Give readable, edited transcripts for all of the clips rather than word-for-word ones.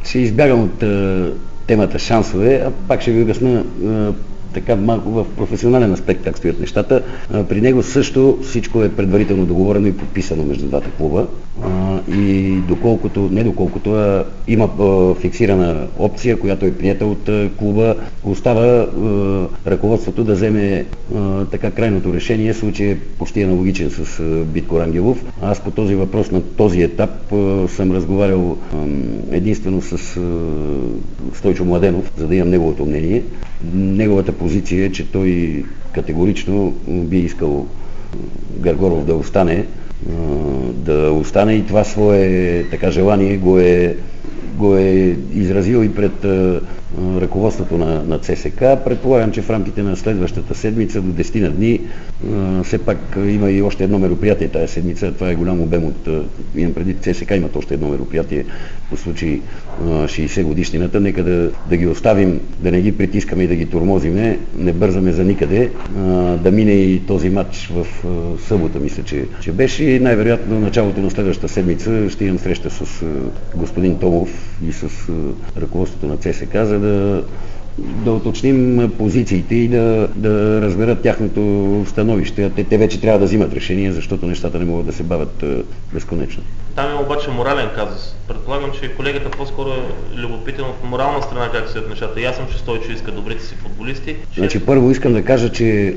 Ще избягам от темата шансове, а пак ще ви обясня така малко в професионален аспект как стоят нещата. При него също всичко е предварително договорено и подписано между двата клуба. И доколкото има фиксирана опция, която е приета от клуба, остава ръководството да вземе така крайното решение. Случай е почти аналогичен с Битко Рангелов. Аз по този въпрос на този етап съм разговарял единствено с Стойчо Младенов, за да имам неговото мнение. Неговата позиция е, че той категорично би искал Гаргоров да остане и това свое така желание го е изразил и пред ръководството на ЦСК. Предполагам, че в рамките на следващата седмица до 10 на дни все пак има и още едно мероприятие тази седмица. Това е голям обем от... Имам преди ЦСК имат още едно мероприятие по случай 60 годишнината. Нека да ги оставим, да не ги притискаме и да ги тормозиме. Не бързаме за никъде. Да мине и този матч в събота, мисля, че беше. И най-вероятно началото на следващата седмица ще имам среща с господин Томов и с ръководството на ЦСК, за да уточним позициите и да разберат тяхното становище. Те вече трябва да взимат решение, защото нещата не могат да се бавят безконечно. Там е обаче морален казус. Предполагам, че колегата по-скоро е любопитен от морална страна как стоят нещата. Аз съм, че Стойчо иска добрите си футболисти. Значи, първо искам да кажа, че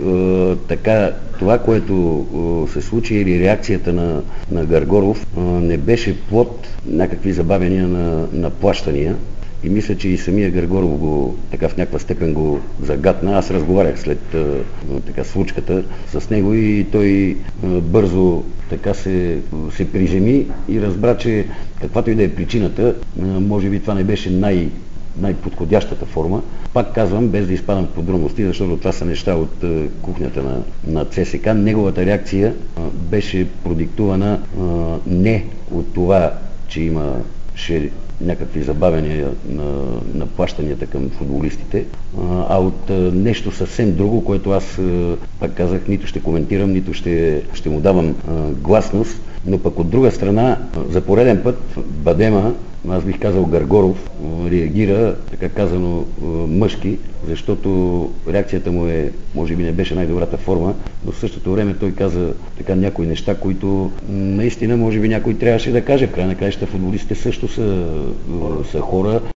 това, което се случи или реакцията на Гаргоров не беше плод някакви забавяния на плащания. И мисля, че и самия Гаргоров така в някаква степен го загатна. Аз разговарях след случката с него и той бързо така се приземи и разбра, че каквато и да е причината, може би това не беше най-подходящата форма. Пак казвам, без да изпадам в подробности, защото това са неща от кухнята на ЦСК. Неговата реакция беше продиктувана не от това, че имаше някакви забавяния на плащанията към футболистите, а от нещо съвсем друго, което аз, пак казах, нито ще коментирам, нито ще му давам гласност, но пък от друга страна, за пореден път Бадема, аз бих казал Гаргоров, реагира, така казано, мъжки, защото реакцията му може би не беше най-добрата форма, но в същото време той каза така някои неща, които наистина може би някой трябваше да каже. В край на краища футболистите също са хора.